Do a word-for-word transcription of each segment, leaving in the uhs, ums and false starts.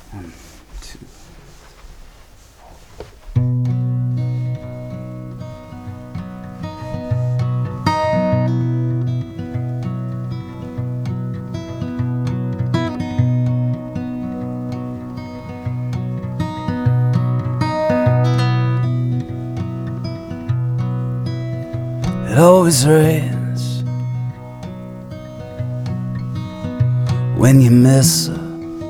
One, two. It always rains when you miss her,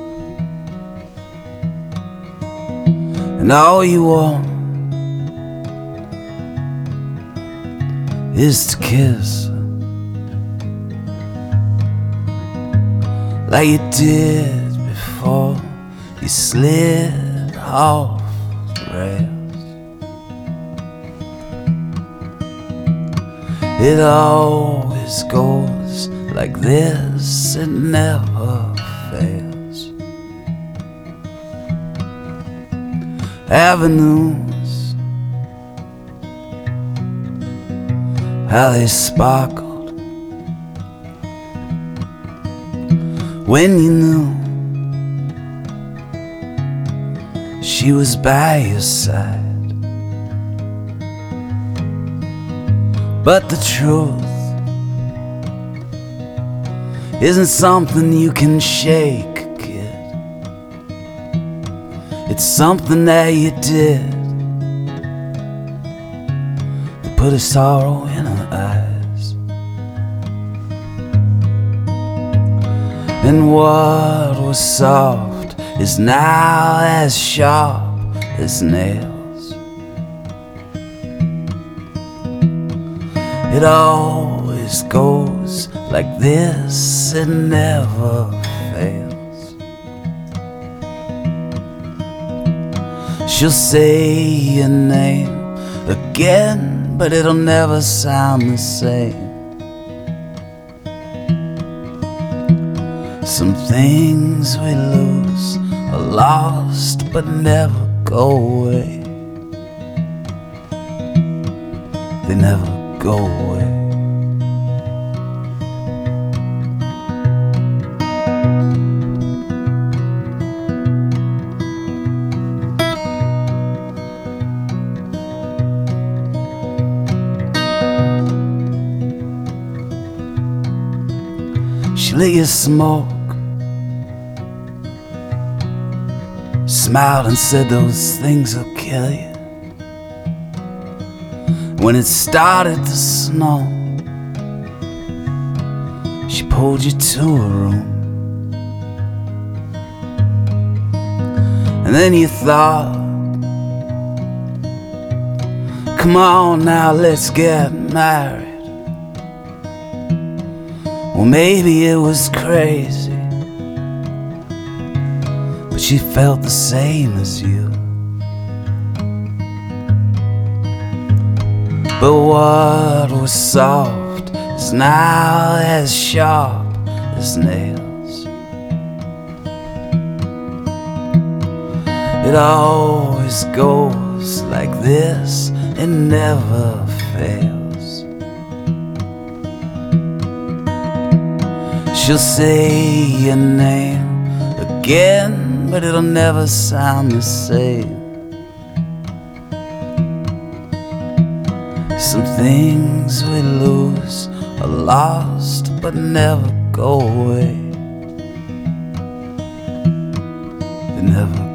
and all you want is to kiss her, like you did before you slid off the rails. It always goes like this, it never fails. Avenues, how they sparkled when you knew she was by your side. But the truth isn't something you can shake, kid. It's something that you did that put a sorrow in her eyes. And what was soft is now as sharp as nails. It always goes like this, it never fails. She'll say your name again, but it'll never sound the same. Some things we lose are lost but never go away. They never go away. She let you smoke, smiled and said those things will kill you. When it started to snow, she pulled you to a room. And then you thought, come on now, let's get married. Well, maybe it was crazy, but she felt the same as you. But what was soft is now as sharp as nails. It always goes like this, it never fails. She'll say your name again, but it'll never sound the same. Some things we lose are lost but never go away. They never